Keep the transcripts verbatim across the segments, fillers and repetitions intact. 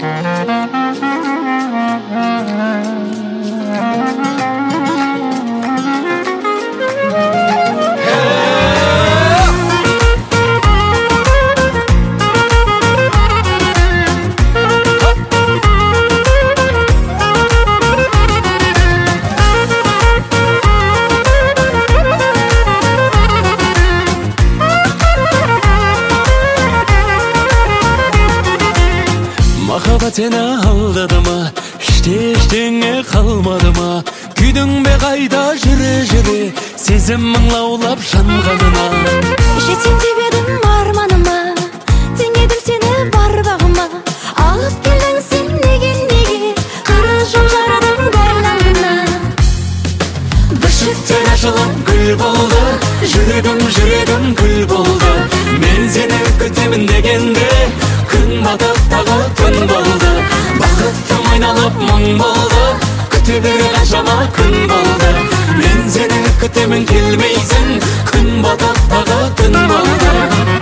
Махаббат сені алдады ма, іште ештеңе қалмады ма? Күйдің бе қайда жүре-жүре, сезімің лаулап жанғанына. Жетем деп едім арманыма, теңедім сені бар бағыма. Алып келдің сен неге-неге, қара жол жарадың дәл алдына. Бүршіктен ашылып гүл болды, жүрегім жүрегім гүл болды. Мен сені күтемін дегенде, күн батып тағы түн болды. Бақыттым айналып мұң болды, күте бер қаншама күн болды. Мен сені күтемін келмейсің, күн батып тағы түн болды.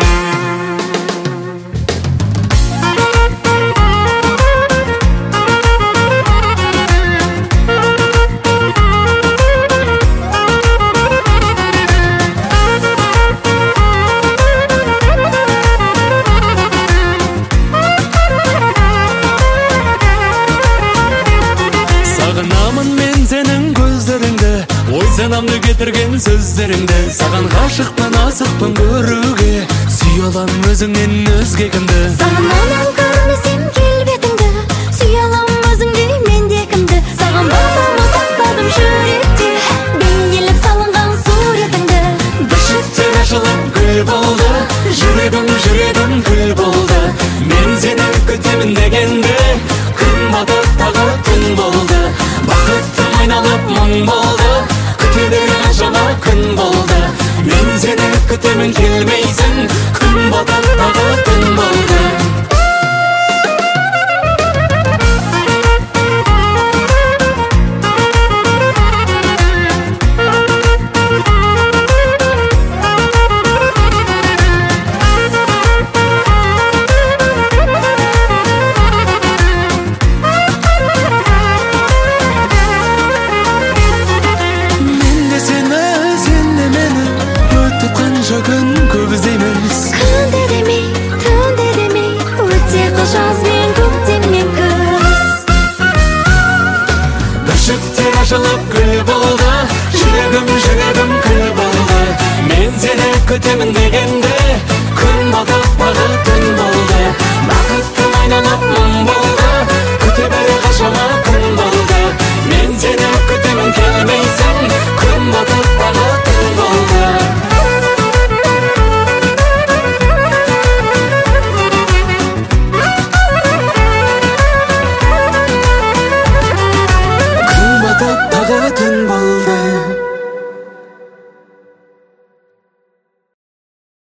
Сағынамын мен сенің көздеріңді, ой санамды кетірген сөздеріңді. Саған ғашықпын, асықпын көруге, сүйе алам өзіңнен өзге кімді. Сағынамын көрмесем келбетіңді, сүйе алам өзіңдей мен де кімді. Саған бағыма сақтадым жүректе, бейнелеп салынған суретіңді. Бүршіктен ашылып гүл болды, жүрегім жүрегім гүл